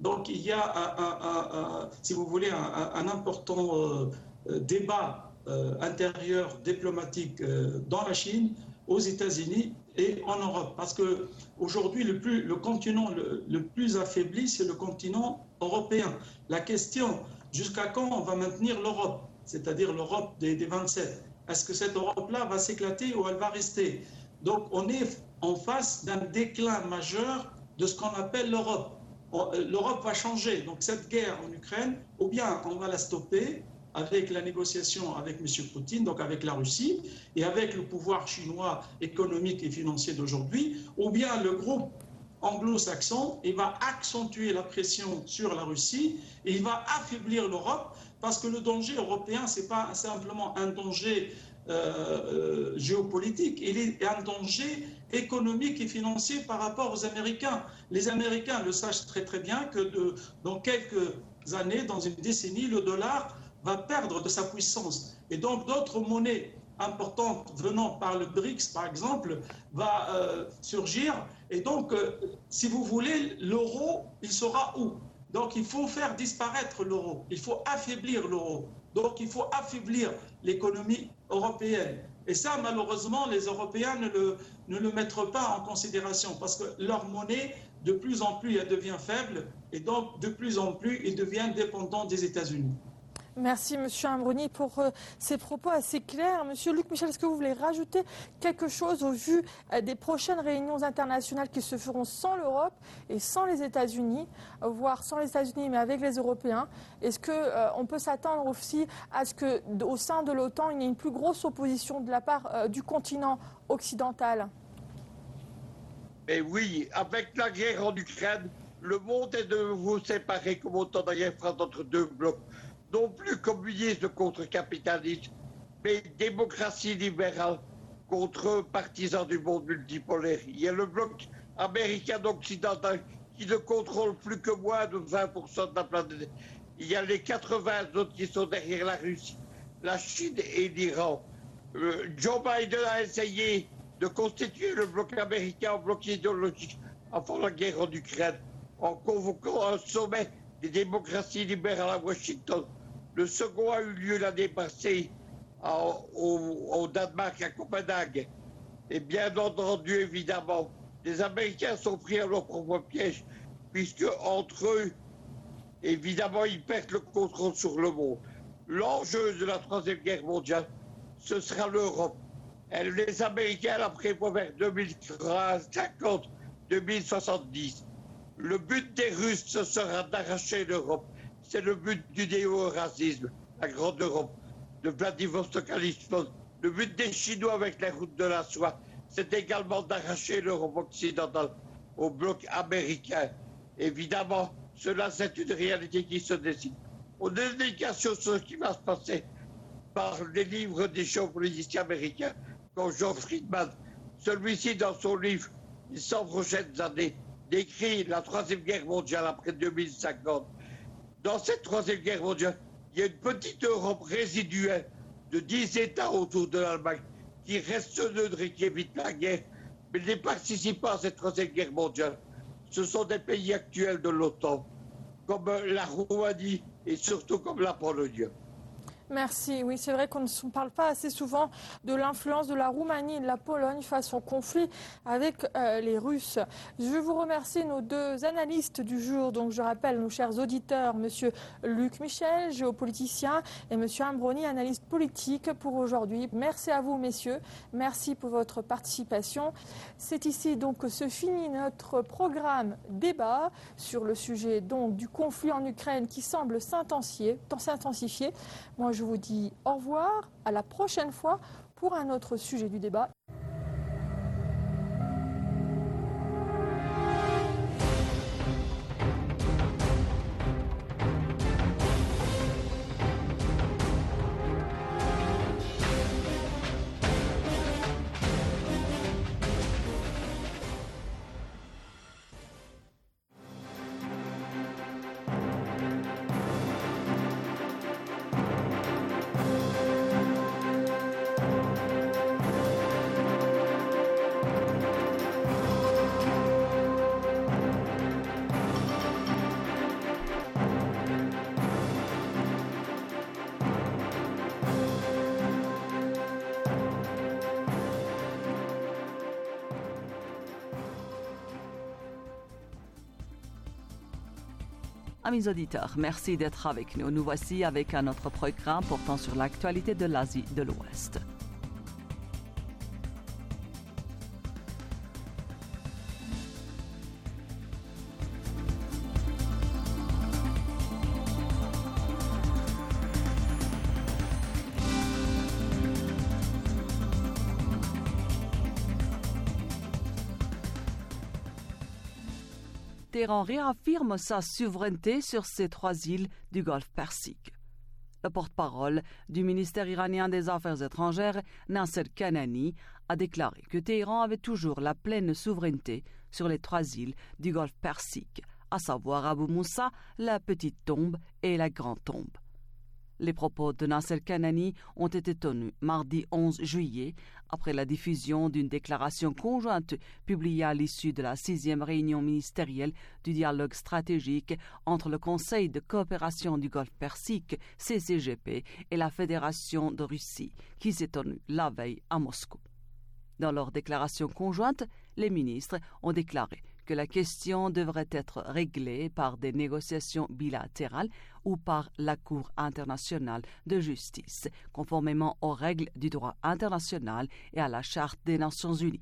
Donc il y a, un, un, un, un, si vous voulez, un, un important euh, débat euh, intérieur diplomatique euh, dans la Chine, aux États-Unis et en Europe. Parce qu'aujourd'hui, le, plus, le continent le, le plus affaibli, c'est le continent européen. La question, jusqu'à quand on va maintenir l'Europe, c'est-à-dire l'Europe des, des vingt-sept? Est-ce que cette Europe-là va s'éclater ou elle va rester? Donc on est en face d'un déclin majeur de ce qu'on appelle l'Europe. L'Europe va changer. Donc cette guerre en Ukraine, ou bien on va la stopper avec la négociation avec M. Poutine, donc avec la Russie, et avec le pouvoir chinois économique et financier d'aujourd'hui, ou bien le groupe anglo-saxon, il va accentuer la pression sur la Russie et il va affaiblir l'Europe, parce que le danger européen, ce n'est pas simplement un danger euh, géopolitique, il est un danger économique et financier par rapport aux Américains. Les Américains le sachent très très bien que de, dans quelques années, dans une décennie, le dollar va perdre de sa puissance. Et donc d'autres monnaies importantes venant par le B R I C S, par exemple, va euh, surgir. Et donc, euh, si vous voulez, l'euro, il sera où? Donc il faut faire disparaître l'euro, il faut affaiblir l'euro. Donc il faut affaiblir l'économie européenne. Et ça, malheureusement, les Européens ne le, ne le mettent pas en considération, parce que leur monnaie, de plus en plus, elle devient faible, et donc de plus en plus, ils deviennent dépendants des États-Unis. Merci, Monsieur Ambroni, pour euh, ces propos assez clairs. Monsieur Luc Michel, est-ce que vous voulez rajouter quelque chose au vu euh, des prochaines réunions internationales qui se feront sans l'Europe et sans les États-Unis, euh, voire sans les États-Unis, mais avec les Européens? Est-ce qu'on euh, peut s'attendre aussi à ce qu'au sein de l'OTAN, il y ait une plus grosse opposition de la part euh, du continent occidental? Mais oui, avec la guerre en Ukraine, le monde est de nouveau séparé comme au temps de la guerre froide entre deux blocs. Non plus communisme contre capitalisme, mais démocratie libérale contre partisans du monde multipolaire. Il y a le bloc américain-occidental qui ne contrôle plus que moins de vingt pour cent de la planète. Il y a les quatre-vingts autres qui sont derrière la Russie, la Chine et l'Iran. Euh, Joe Biden a essayé de constituer le bloc américain en bloc idéologique avant la guerre en Ukraine, en convoquant un sommet des démocraties libérales à Washington. Le second a eu lieu l'année passée au, au Danemark, à Copenhague. Et bien entendu, évidemment, les Américains sont pris à leur propre piège, puisque entre eux, évidemment, ils perdent le contrôle sur le monde. L'enjeu de la Troisième Guerre mondiale, ce sera l'Europe. Les Américains la prévoient vers deux mille cinquante, deux mille soixante-dix. Le but des Russes, ce sera d'arracher l'Europe. C'est le but du néo-eurasisme, la grande Europe, de Vladivostok-Kaliningrad. Le but des Chinois avec la route de la soie, c'est également d'arracher l'Europe occidentale au bloc américain. Évidemment, cela, c'est une réalité qui se décide. On a une indication sur ce qui va se passer par les livres des géopoliticiens américains, comme John Friedman. Celui-ci, dans son livre « Les cent prochaines années », décrit la Troisième Guerre mondiale après deux mille cinquante. Dans cette Troisième Guerre mondiale, il y a une petite Europe résiduelle de dix États autour de l'Allemagne qui reste neutre et qui évite la guerre, mais ne participe pas à cette Troisième Guerre mondiale. Ce sont des pays actuels de l'OTAN, comme la Roumanie et surtout comme la Pologne. Merci. Oui, c'est vrai qu'on ne parle pas assez souvent de l'influence de la Roumanie et de la Pologne face au conflit avec euh, les Russes. Je veux vous remercier nos deux analystes du jour. Donc, je rappelle nos chers auditeurs, Monsieur Luc Michel, géopoliticien, et Monsieur Ambroni, analyste politique pour aujourd'hui. Merci à vous, messieurs. Merci pour votre participation. C'est ici donc que se finit notre programme débat sur le sujet donc du conflit en Ukraine qui semble s'intensifier. s'intensifier. Moi, je vous dis au revoir, à la prochaine fois pour un autre sujet du débat. Amis auditeurs, merci d'être avec nous. Nous voici avec un autre programme portant sur l'actualité de l'Asie de l'Ouest. Téhéran réaffirme sa souveraineté sur ces trois îles du Golfe Persique. Le porte-parole du ministère iranien des Affaires étrangères, Nasser Kanani, a déclaré que Téhéran avait toujours la pleine souveraineté sur les trois îles du Golfe Persique, à savoir Abu Moussa, la Petite Tombe et la Grande Tombe. Les propos de Nasser Kanani ont été tenus mardi onze juillet après la diffusion d'une déclaration conjointe publiée à l'issue de la sixième réunion ministérielle du dialogue stratégique entre le Conseil de coopération du Golfe Persique, C C G P, et la Fédération de Russie, qui s'est tenue la veille à Moscou. Dans leur déclaration conjointe, les ministres ont déclaré que la question devrait être réglée par des négociations bilatérales ou par la Cour internationale de justice, conformément aux règles du droit international et à la Charte des Nations unies.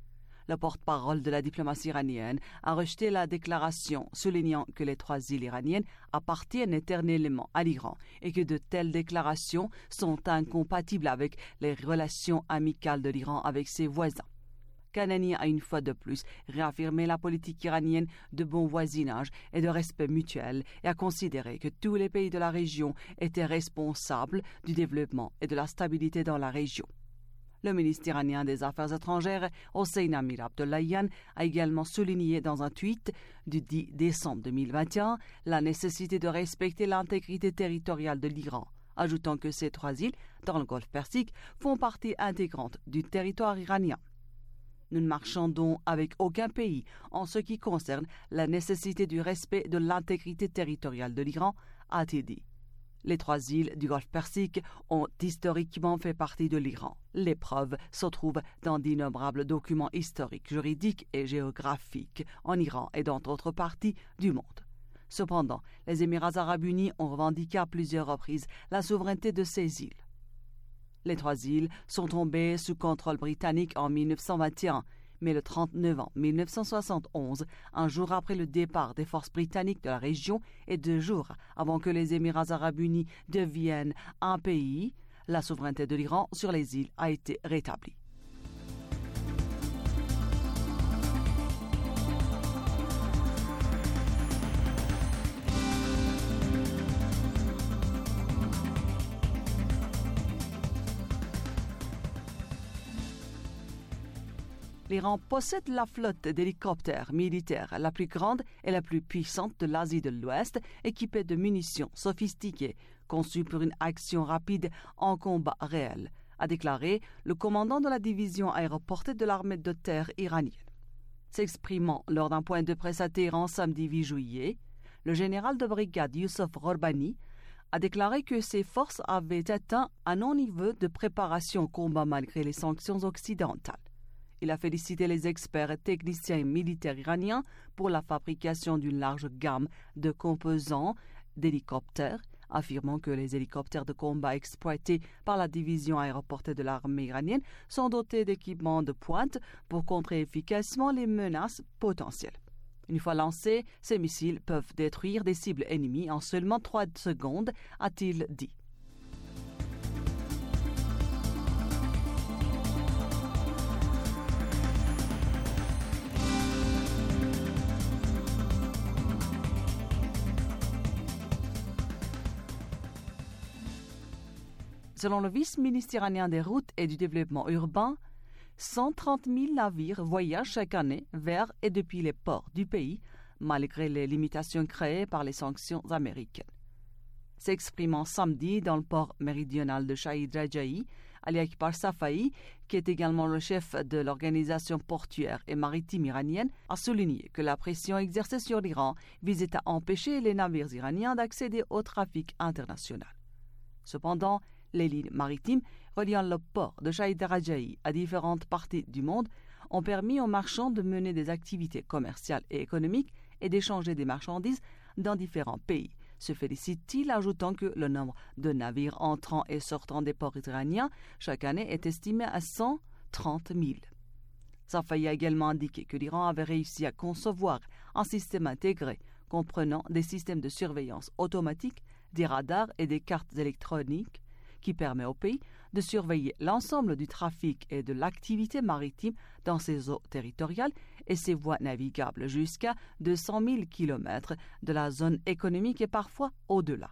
Le porte-parole de la diplomatie iranienne a rejeté la déclaration, soulignant que les trois îles iraniennes appartiennent éternellement à l'Iran et que de telles déclarations sont incompatibles avec les relations amicales de l'Iran avec ses voisins. Kanani a une fois de plus réaffirmé la politique iranienne de bon voisinage et de respect mutuel et a considéré que tous les pays de la région étaient responsables du développement et de la stabilité dans la région. Le ministre iranien des Affaires étrangères, Hossein Amir Abdollahian, a également souligné dans un tweet du dix décembre deux mille vingt et un la nécessité de respecter l'intégrité territoriale de l'Iran, ajoutant que ces trois îles, dans le Golfe Persique, font partie intégrante du territoire iranien. Nous ne marchandons avec aucun pays en ce qui concerne la nécessité du respect de l'intégrité territoriale de l'Iran, a-t-il dit. Les trois îles du Golfe Persique ont historiquement fait partie de l'Iran. Les preuves se trouvent dans d'innombrables documents historiques, juridiques et géographiques en Iran et dans d'autres parties du monde. Cependant, les Émirats arabes unis ont revendiqué à plusieurs reprises la souveraineté de ces îles. Les trois îles sont tombées sous contrôle britannique en mille neuf cent vingt et un, mais le trente novembre mille neuf cent soixante et onze, un jour après le départ des forces britanniques de la région et deux jours avant que les Émirats arabes unis deviennent un pays, la souveraineté de l'Iran sur les îles a été rétablie. L'Iran possède la flotte d'hélicoptères militaires la plus grande et la plus puissante de l'Asie de l'Ouest, équipée de munitions sophistiquées, conçues pour une action rapide en combat réel, a déclaré le commandant de la division aéroportée de l'armée de terre iranienne. S'exprimant lors d'un point de presse à Téhéran samedi huit juillet, le général de brigade Youssef Rorbani a déclaré que ses forces avaient atteint un haut niveau de préparation au combat malgré les sanctions occidentales. Il a félicité les experts techniciens et militaires iraniens pour la fabrication d'une large gamme de composants d'hélicoptères, affirmant que les hélicoptères de combat exploités par la division aéroportée de l'armée iranienne sont dotés d'équipements de pointe pour contrer efficacement les menaces potentielles. Une fois lancés, ces missiles peuvent détruire des cibles ennemies en seulement trois secondes, a-t-il dit. Selon le vice-ministre iranien des routes et du développement urbain, cent trente mille navires voyagent chaque année vers et depuis les ports du pays, malgré les limitations créées par les sanctions américaines. S'exprimant samedi dans le port méridional de Shahid Raja'i, Ali Akbar Safai, qui est également le chef de l'organisation portuaire et maritime iranienne, a souligné que la pression exercée sur l'Iran visait à empêcher les navires iraniens d'accéder au trafic international. Cependant, les lignes maritimes reliant le port de Shahid Raja'i à différentes parties du monde ont permis aux marchands de mener des activités commerciales et économiques et d'échanger des marchandises dans différents pays. Se félicite-t-il, ajoutant que le nombre de navires entrant et sortant des ports iraniens chaque année est estimé à cent trente mille. Safai a également indiqué que l'Iran avait réussi à concevoir un système intégré comprenant des systèmes de surveillance automatique, des radars et des cartes électroniques qui permet au pays de surveiller l'ensemble du trafic et de l'activité maritime dans ses eaux territoriales et ses voies navigables jusqu'à deux cent mille kilomètres de la zone économique et parfois au-delà.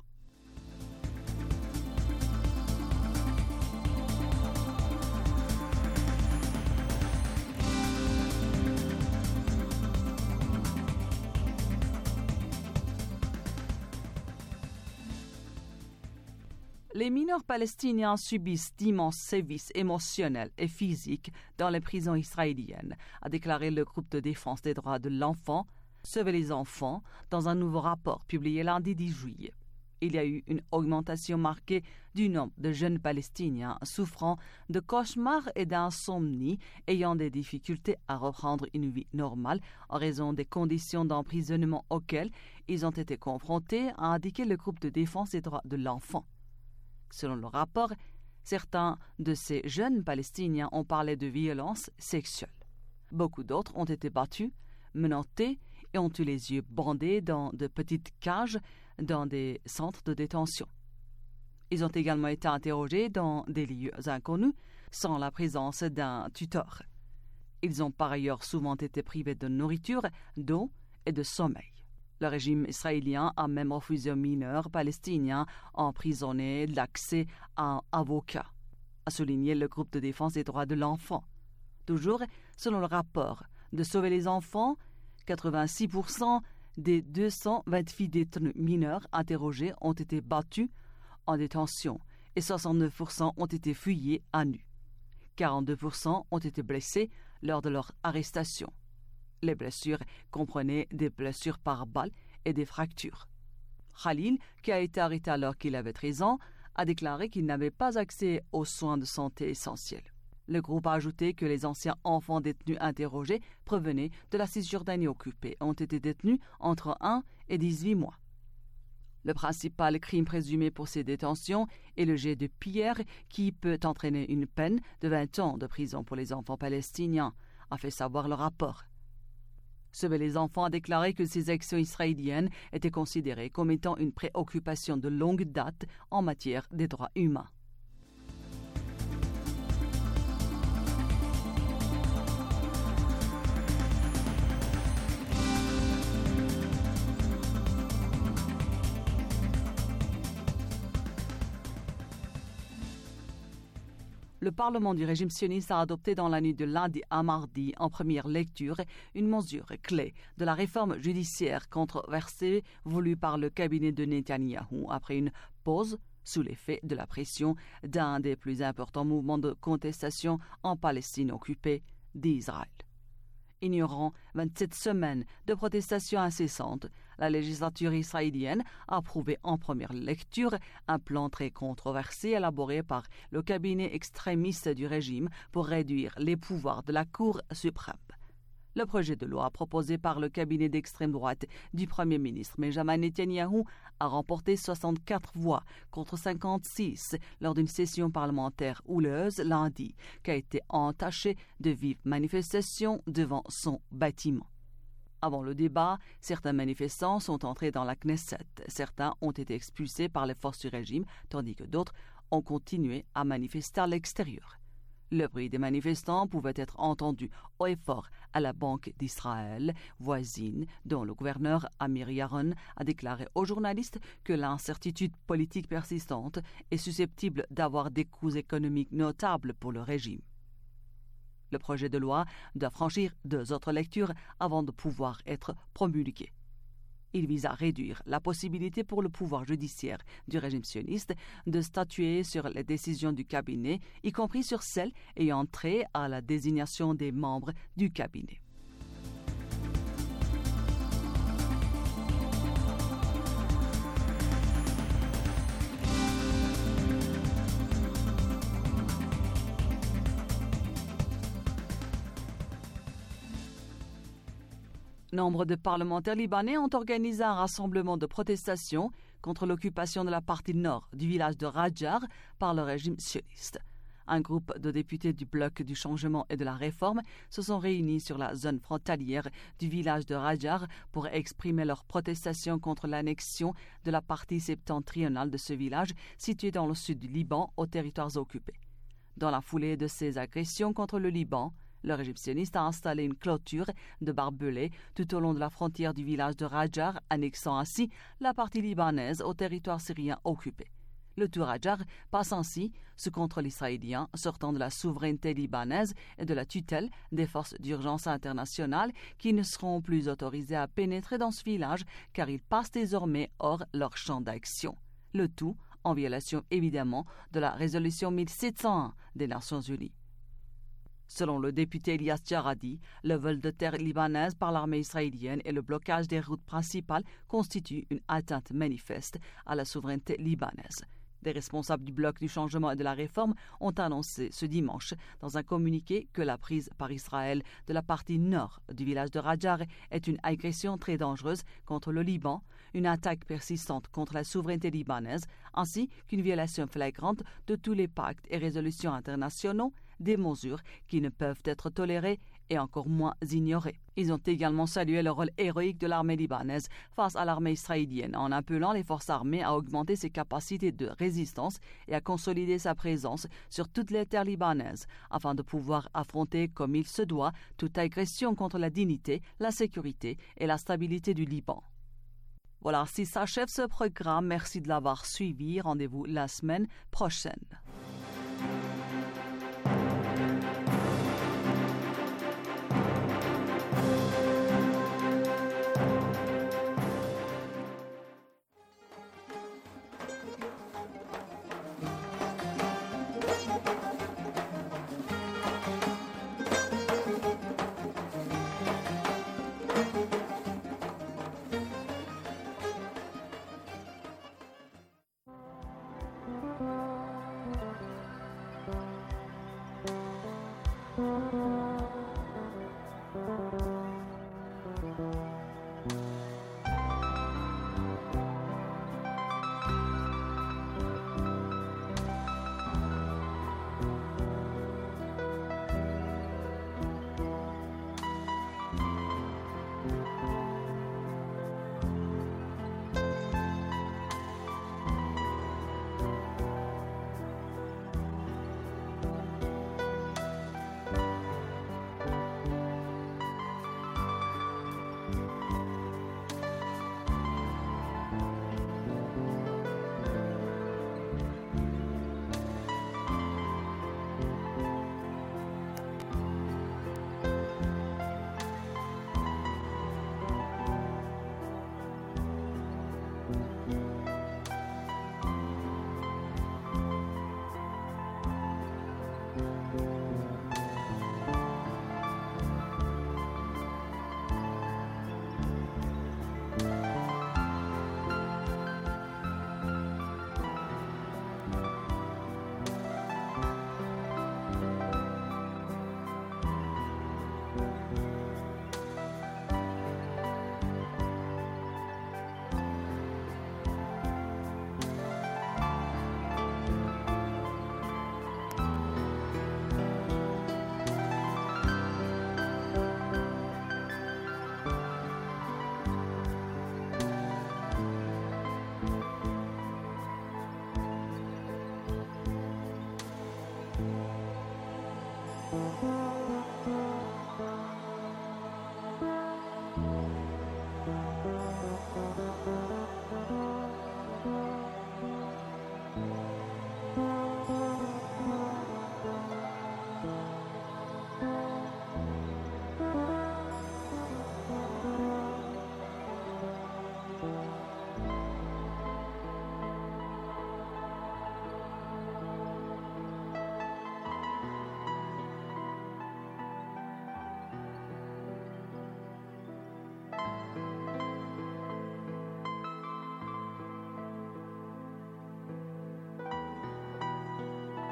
Les mineurs palestiniens subissent d'immenses sévices émotionnels et physiques dans les prisons israéliennes, a déclaré le groupe de défense des droits de l'enfant, Sauvez les enfants, dans un nouveau rapport publié lundi dix juillet. Il y a eu une augmentation marquée du nombre de jeunes Palestiniens souffrant de cauchemars et d'insomnie, ayant des difficultés à reprendre une vie normale en raison des conditions d'emprisonnement auxquelles ils ont été confrontés, a indiqué le groupe de défense des droits de l'enfant. Selon le rapport, certains de ces jeunes Palestiniens ont parlé de violences sexuelles. Beaucoup d'autres ont été battus, menottés et ont eu les yeux bandés dans de petites cages dans des centres de détention. Ils ont également été interrogés dans des lieux inconnus, sans la présence d'un tuteur. Ils ont par ailleurs souvent été privés de nourriture, d'eau et de sommeil. Le régime israélien a même refusé aux mineurs palestiniens emprisonnés l'accès à un avocat, a souligné le groupe de défense des droits de l'enfant. Toujours selon le rapport de Sauver les enfants, quatre-vingt-six pour cent des deux cent vingt-huit détenus mineurs interrogés ont été battus en détention et soixante-neuf pour cent ont été fouillés à nu. quarante-deux pour cent ont été blessés lors de leur arrestation. Les blessures comprenaient des blessures par balle et des fractures. Khalil, qui a été arrêté alors qu'il avait treize ans, a déclaré qu'il n'avait pas accès aux soins de santé essentiels. Le groupe a ajouté que les anciens enfants détenus interrogés provenaient de la Cisjordanie occupée et ont été détenus entre un et dix-huit mois. Le principal crime présumé pour ces détentions est le jet de pierre qui peut entraîner une peine de vingt ans de prison pour les enfants palestiniens, a fait savoir le rapport. Sauver les enfants a déclaré que ces actions israéliennes étaient considérées comme étant une préoccupation de longue date en matière des droits humains. Le Parlement du régime sioniste a adopté dans la nuit de lundi à mardi, en première lecture, une mesure clé de la réforme judiciaire controversée voulue par le cabinet de Netanyahou après une pause sous l'effet de la pression d'un des plus importants mouvements de contestation en Palestine occupée d'Israël. Ignorant vingt-sept semaines de protestations incessantes, la législature israélienne a approuvé en première lecture un plan très controversé élaboré par le cabinet extrémiste du régime pour réduire les pouvoirs de la Cour suprême. Le projet de loi proposé par le cabinet d'extrême droite du Premier ministre Benjamin Netanyahou a remporté soixante-quatre voix contre cinquante-six lors d'une session parlementaire houleuse lundi, qui a été entachée de vives manifestations devant son bâtiment. Avant le débat, certains manifestants sont entrés dans la Knesset. Certains ont été expulsés par les forces du régime, tandis que d'autres ont continué à manifester à l'extérieur. Le bruit des manifestants pouvait être entendu haut et fort à la Banque d'Israël voisine, dont le gouverneur Amir Yaron a déclaré aux journalistes que l'incertitude politique persistante est susceptible d'avoir des coûts économiques notables pour le régime. Le projet de loi doit franchir deux autres lectures avant de pouvoir être promulgué. Il vise à réduire la possibilité pour le pouvoir judiciaire du régime sioniste de statuer sur les décisions du cabinet, y compris sur celles ayant trait à la désignation des membres du cabinet. Nombre de parlementaires libanais ont organisé un rassemblement de protestation contre l'occupation de la partie nord du village de Rajar par le régime sioniste. Un groupe de députés du bloc du changement et de la réforme se sont réunis sur la zone frontalière du village de Rajar pour exprimer leur protestation contre l'annexion de la partie septentrionale de ce village situé dans le sud du Liban aux territoires occupés. Dans la foulée de ces agressions contre le Liban, le régime sioniste a installé une clôture de barbelés tout au long de la frontière du village de Rajar, annexant ainsi la partie libanaise au territoire syrien occupé. Le tout Rajar passe ainsi sous contrôle israélien, sortant de la souveraineté libanaise et de la tutelle des forces d'urgence internationales qui ne seront plus autorisées à pénétrer dans ce village car il passe désormais hors leur champ d'action. Le tout en violation évidemment de la résolution mille sept cent un des Nations Unies. Selon le député Elias Jaradi, le vol de terre libanaise par l'armée israélienne et le blocage des routes principales constituent une atteinte manifeste à la souveraineté libanaise. Des responsables du bloc du changement et de la réforme ont annoncé ce dimanche dans un communiqué que la prise par Israël de la partie nord du village de Rajar est une agression très dangereuse contre le Liban, une attaque persistante contre la souveraineté libanaise, ainsi qu'une violation flagrante de tous les pactes et résolutions internationaux, des mesures qui ne peuvent être tolérées et encore moins ignorées. Ils ont également salué le rôle héroïque de l'armée libanaise face à l'armée israélienne en appelant les forces armées à augmenter ses capacités de résistance et à consolider sa présence sur toutes les terres libanaises afin de pouvoir affronter comme il se doit toute agression contre la dignité, la sécurité et la stabilité du Liban. Voilà, si s'achève ce programme. Merci de l'avoir suivi. Rendez-vous la semaine prochaine.